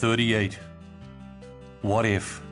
38. What if?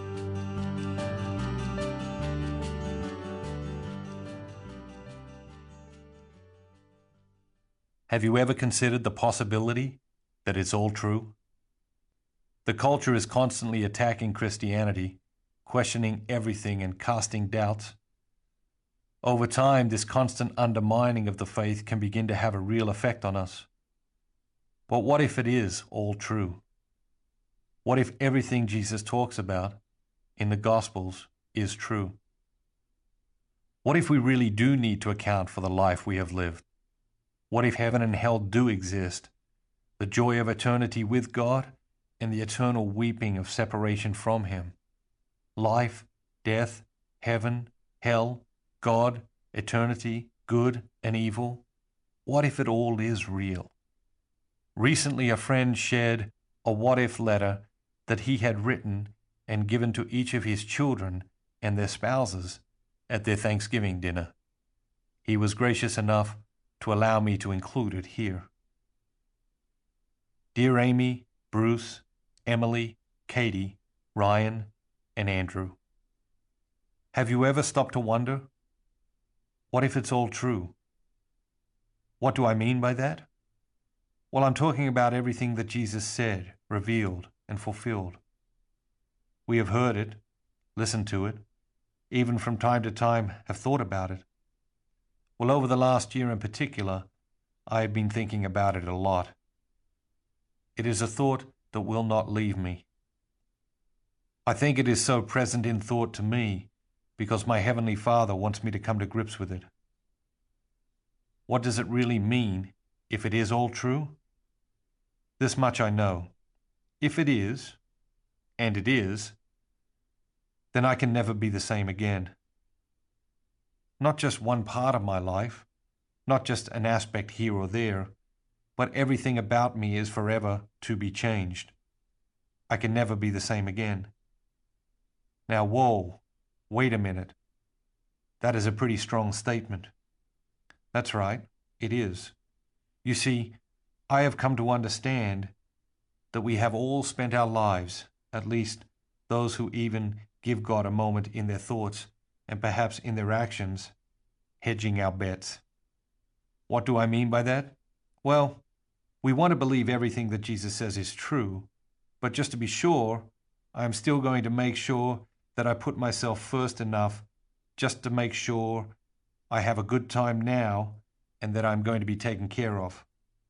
Have you ever considered the possibility that it's all true? The culture is constantly attacking Christianity, questioning everything and casting doubts. Over time, this constant undermining of the faith can begin to have a real effect on us. But what if it is all true? What if everything Jesus talks about in the Gospels is true? What if we really do need to account for the life we have lived? What if heaven and hell do exist, the joy of eternity with God and the eternal weeping of separation from Him? Life, death, heaven, hell, God, eternity, good and evil. What if it all is real? Recently, a friend shared a what-if letter that he had written and given to each of his children and their spouses at their Thanksgiving dinner. He was gracious enough to allow me to include it here. Dear Amy, Bruce, Emily, Katie, Ryan, and Andrew. Have you ever stopped to wonder? What if it's all true? What do I mean by that? Well, I'm talking about everything that Jesus said, revealed, and fulfilled. We have heard it, listened to it, even from time to time have thought about it. Well, over the last year in particular, I have been thinking about it a lot. It is a thought that will not leave me. I think it is so present in thought to me because my Heavenly Father wants me to come to grips with it. What does it really mean if it is all true? This much I know. If it is, and it is, then I can never be the same again. Not just one part of my life, not just an aspect here or there, but everything about me is forever to be changed. I can never be the same again. Now, whoa, wait a minute. That is a pretty strong statement. That's right, it is. You see, I have come to understand that we have all spent our lives, at least those who even give God a moment in their thoughts and perhaps in their actions, hedging our bets. What do I mean by that? Well, we want to believe everything that Jesus says is true, but just to be sure, I am still going to make sure that I put myself first enough just to make sure I have a good time now and that I'm going to be taken care of.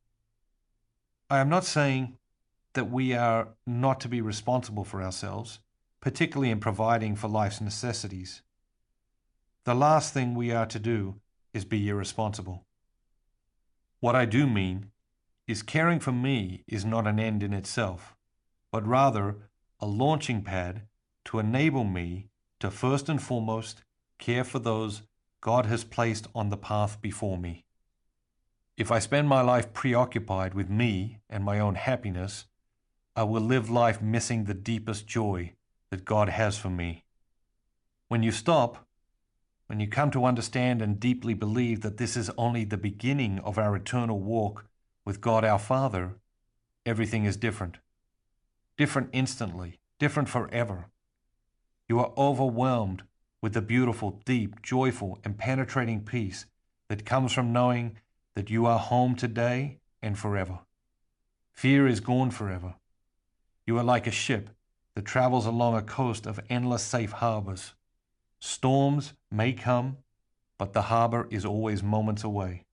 I am not saying that we are not to be responsible for ourselves, particularly in providing for life's necessities. The last thing we are to do is be irresponsible. What I do mean is caring for me is not an end in itself, but rather a launching pad to enable me to first and foremost care for those God has placed on the path before me. If I spend my life preoccupied with me and my own happiness, I will live life missing the deepest joy that God has for me. When you stop, when you come to understand and deeply believe that this is only the beginning of our eternal walk with God our Father, everything is different. Different instantly, different forever. You are overwhelmed with the beautiful, deep, joyful, and penetrating peace that comes from knowing that you are home today and forever. Fear is gone forever. You are like a ship that travels along a coast of endless safe harbors. Storms may come, but the harbor is always moments away.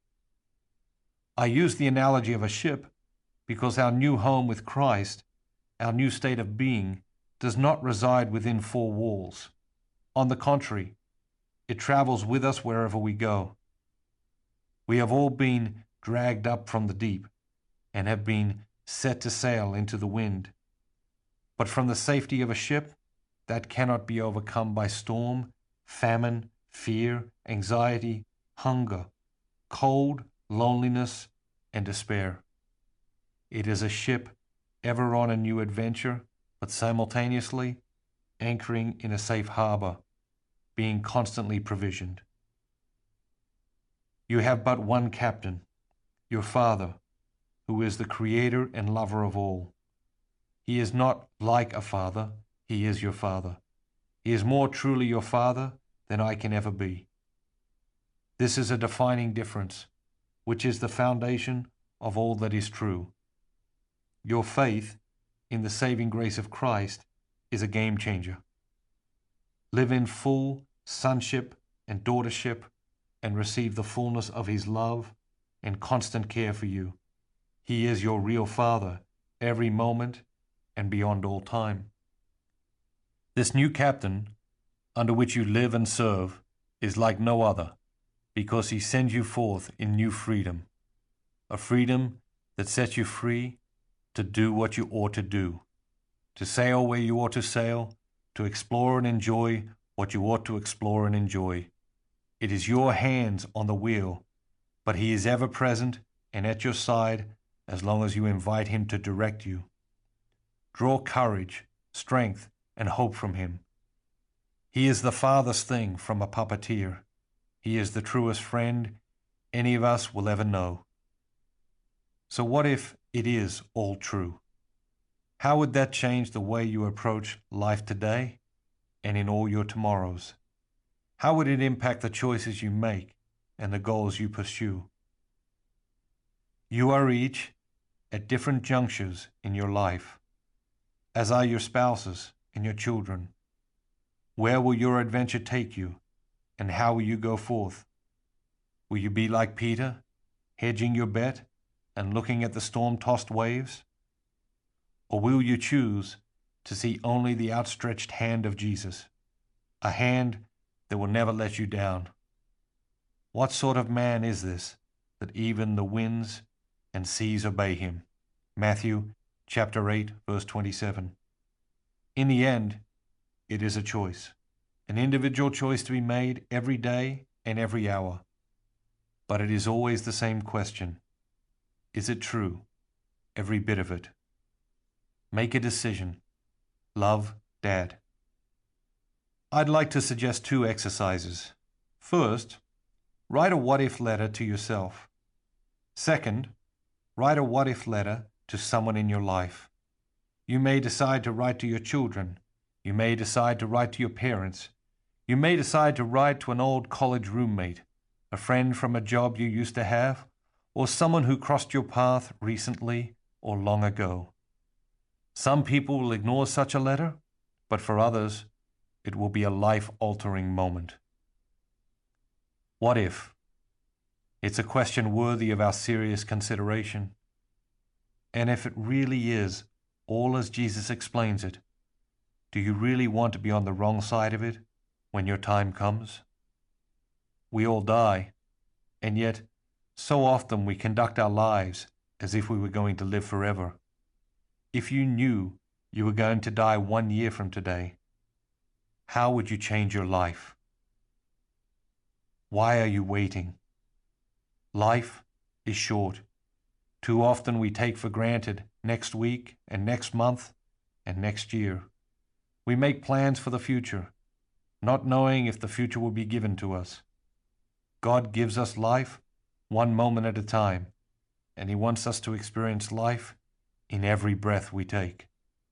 I use the analogy of a ship because our new home with Christ, our new state of being, does not reside within four walls. On the contrary, it travels with us wherever we go. We have all been dragged up from the deep and have been set to sail into the wind. But from the safety of a ship, that cannot be overcome by storm, famine, fear, anxiety, hunger, cold, loneliness, and despair. It is a ship ever on a new adventure, but simultaneously anchoring in a safe harbor, being constantly provisioned. You have but one captain, your Father, who is the creator and lover of all. He is not like a father, he is your father. He is more truly your father than I can ever be. This is a defining difference, which is the foundation of all that is true. Your faith in the saving grace of Christ is a game changer. Live in full sonship and daughtership and receive the fullness of his love and constant care for you. He is your real Father every moment and beyond all time. This new captain, under which you live and serve, is like no other, because he sends you forth in new freedom, a freedom that sets you free to do what you ought to do, to sail where you ought to sail, to explore and enjoy what you ought to explore and enjoy. It is your hands on the wheel, but he is ever present and at your side as long as you invite him to direct you. Draw courage, strength, and hope from him. He is the farthest thing from a puppeteer. He is the truest friend any of us will ever know. So what if it is all true? How would that change the way you approach life today and in all your tomorrows? How would it impact the choices you make and the goals you pursue? You are each at different junctures in your life, as are your spouses and your children. Where will your adventure take you, and how will you go forth? Will you be like Peter, hedging your bet and looking at the storm-tossed waves? Or will you choose to see only the outstretched hand of Jesus, a hand that will never let you down? What sort of man is this, that even the winds and seas obey him? Matthew chapter 8, verse 27. In the end, it is a choice, an individual choice to be made every day and every hour. But it is always the same question. Is it true? Every bit of it. Make a decision. Love, Dad. I'd like to suggest 2 exercises. First, write a what-if letter to yourself. Second, write a what-if letter to someone in your life. You may decide to write to your children. You may decide to write to your parents. You may decide to write to an old college roommate, a friend from a job you used to have, or someone who crossed your path recently or long ago. Some people will ignore such a letter, but for others, it will be a life-altering moment. What if? It's a question worthy of our serious consideration. And if it really is all as Jesus explains it, do you really want to be on the wrong side of it when your time comes? We all die, and yet so often we conduct our lives as if we were going to live forever. If you knew you were going to die 1 year from today, how would you change your life? Why are you waiting? Life is short. Too often we take for granted next week and next month and next year. We make plans for the future, not knowing if the future will be given to us. God gives us life 1 moment at a time, and He wants us to experience life in every breath we take.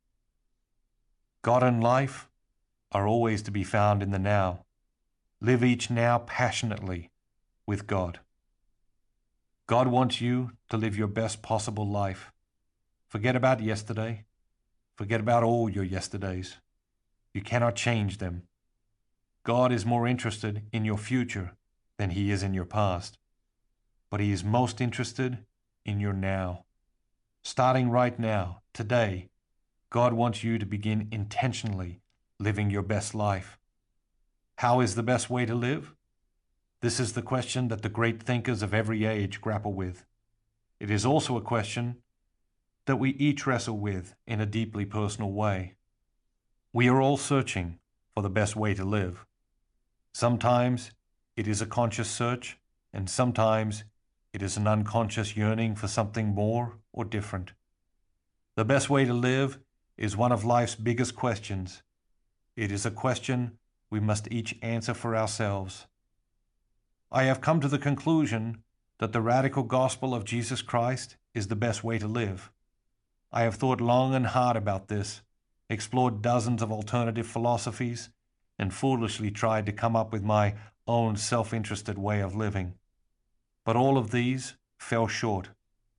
God and life are always to be found in the now. Live each now passionately with God. God wants you to live your best possible life. Forget about yesterday. Forget about all your yesterdays. You cannot change them. God is more interested in your future than He is in your past. But He is most interested in your now. Starting right now, today, God wants you to begin intentionally living your best life. How is the best way to live? This is the question that the great thinkers of every age grapple with. It is also a question that we each wrestle with in a deeply personal way. We are all searching for the best way to live. Sometimes it is a conscious search, and sometimes it is an unconscious yearning for something more or different. The best way to live is one of life's biggest questions. It is a question we must each answer for ourselves. I have come to the conclusion that the radical gospel of Jesus Christ is the best way to live. I have thought long and hard about this, explored dozens of alternative philosophies, and foolishly tried to come up with my own self-interested way of living. But all of these fell short.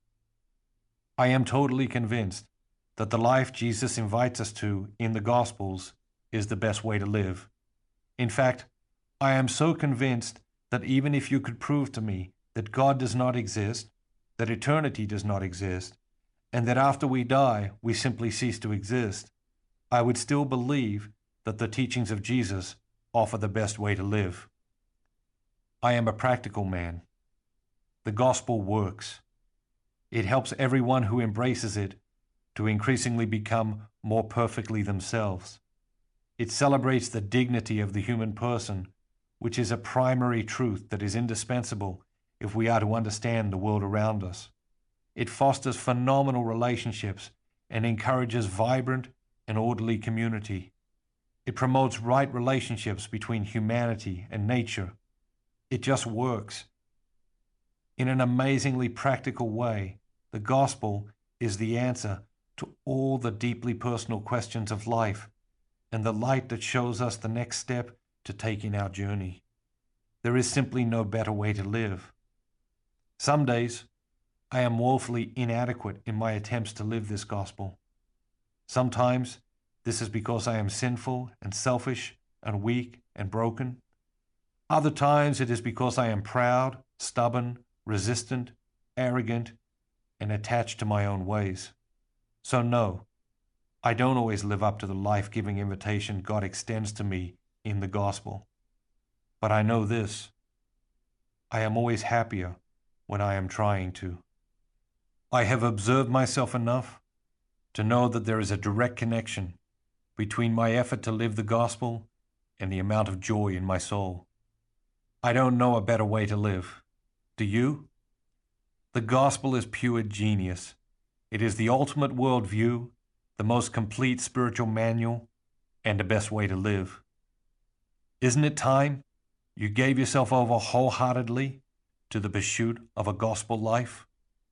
I am totally convinced that the life Jesus invites us to in the Gospels is the best way to live. In fact, I am so convinced that even if you could prove to me that God does not exist, that eternity does not exist, and that after we die we simply cease to exist, I would still believe that the teachings of Jesus offer the best way to live. I am a practical man. The gospel works. It helps everyone who embraces it to increasingly become more perfectly themselves. It celebrates the dignity of the human person, which is a primary truth that is indispensable if we are to understand the world around us. It fosters phenomenal relationships and encourages vibrant and orderly community. It promotes right relationships between humanity and nature. It just works. In an amazingly practical way, the gospel is the answer to all the deeply personal questions of life and the light that shows us the next step to take in our journey. There is simply no better way to live. Some days, I am woefully inadequate in my attempts to live this gospel. Sometimes, this is because I am sinful and selfish and weak and broken. Other times, it is because I am proud, stubborn, resistant, arrogant, and attached to my own ways. So no, I don't always live up to the life-giving invitation God extends to me in the gospel. But I know this: I am always happier when I am trying to. I have observed myself enough to know that there is a direct connection between my effort to live the gospel and the amount of joy in my soul. I don't know a better way to live. Do you? The gospel is pure genius. It is the ultimate worldview, the most complete spiritual manual, and the best way to live. Isn't it time you gave yourself over wholeheartedly to the pursuit of a gospel life?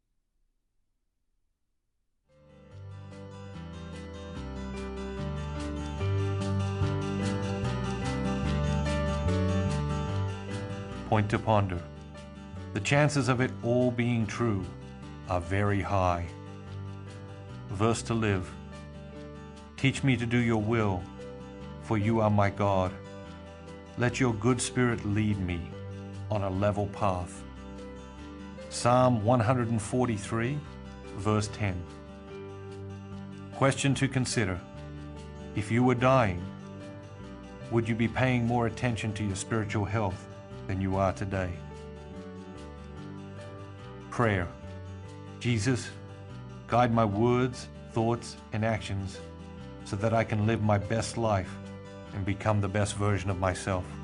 Point to ponder. The chances of it all being true are very high. Verse to live. Teach me to do your will, for you are my God. Let your good spirit lead me on a level path. Psalm 143, verse 10. Question to consider. If you were dying, would you be paying more attention to your spiritual health than you are today? Prayer. Jesus, guide my words, thoughts, and actions so that I can live my best life and become the best version of myself.